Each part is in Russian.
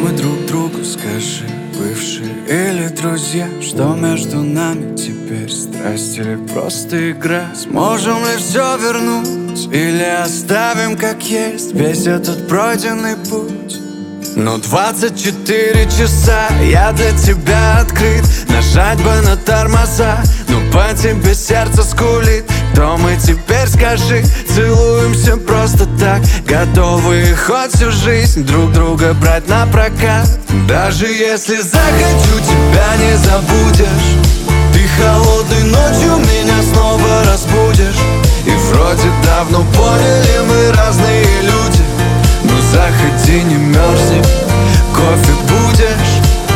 мы друг другу, скажи, бывшие или друзья? Что между нами теперь, страсть или просто игра? Сможем ли все вернуть или оставим как есть весь этот пройденный путь? Ну, 24 часа я для тебя открыт. Нажать бы на тормоза, но по тебе сердце скулит. Кто мы теперь, скажи? Целуемся просто так, готовы хоть всю жизнь друг друга брать на прокат. Даже если захочу, тебя не забудешь. Ты холодной ночью меня снова разбудишь. И вроде давно поняли, мы разные люди. Ну заходи, не мерзни, кофе будешь?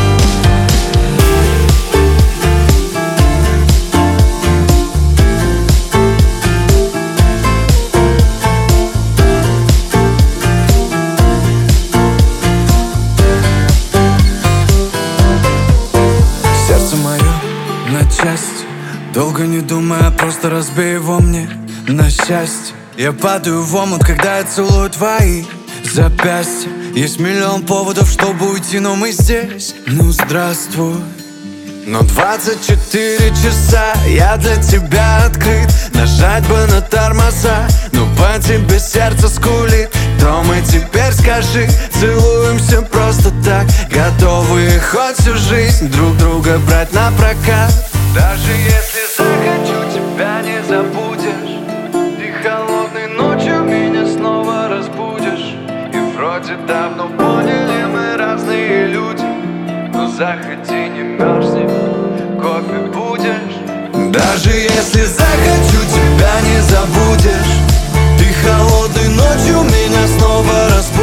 Сердце мое на части, долго не думая, просто разбей его мне на счастье. Я падаю в омут, когда я целую твои запястья. Есть миллион поводов, чтобы уйти, но мы здесь. Ну здравствуй. Но 24 часа я для тебя открыт. Нажать бы на тормоза, но по тебе сердце скулит. Кто мы теперь, скажи? Целуемся просто так, готовы хоть всю жизнь друг друга брать на прокат. Даже если захочу, тебя не забудешь. Ты холодной ночью меня снова разбудишь. И вроде давно поняли, мы разные люди. Но заходи, не мерзни, кофе будешь? Даже если захочу, тебя не забудешь. Ты холодной ночью меня снова разбудишь.